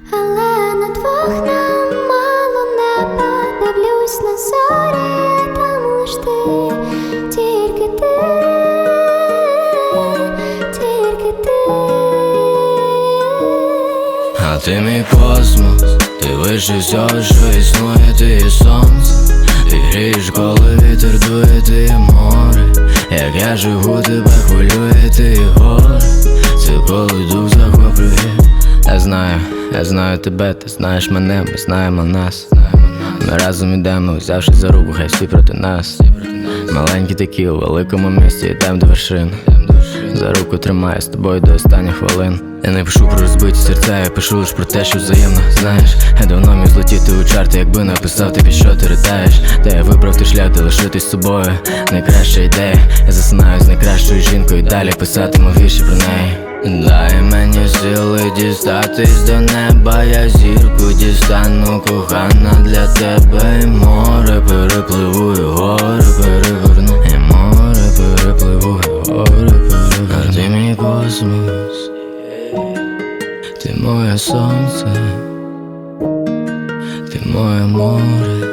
Але на двох нам мало неба. Дивлюсь на зорі, там лиш ти, тільки ти, тільки ти. А ти мій космос, ти вище всього, що існує, ти є сонце. Ти грієш, коли вітер дує, ти є море. Як я живу, тебе хвилює, ти є горе. Це коли дух захоплює. Я знаю тебе, ти знаєш мене, ми знаємо нас. Ми разом ідемо, взявши за руку, хай всі проти нас. Маленькі такі у великому місті, йдем до вершин. За руку тримаю з тобою до останніх хвилин. Я не пишу про розбиті серця, я пишу лиш про те, що взаємно. Знаєш, я давно міг злетіти у чарти, якби написав тобі, що ти ридаєш. Та я вибрав той шлях, де лишитись з собою. Найкраща ідея, я засинаю з найкращою жінкою і далі писатиму вірші про неї. Дай мені сили дістатись до неба, я зірку дістану, кохана, для тебе. І море перепливу, і гори переверну. І море перепливу, і гори переверну. А ти мій космос, ти моє сонце, ти моє море,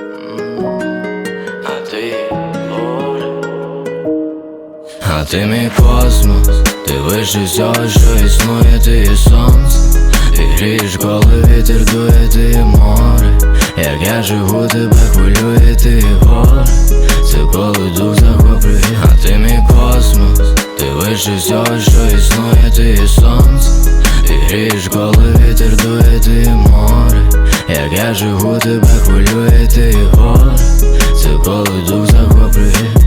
а ти горе. А ти мій космос, ти вище всього, що існує, ти є сонце. Ти грієш, коли вітер дує, ти є море. Як я живу, тебе хвилює, ти є горе. Це коли дух захоплює. А ти мій космос, ти вище всього, що існує, ти є сонце. Ти грієш, коли вітер дує, ти є море. Як я живу, тебе хвилює, ти є горе. Це коли дух захоплює.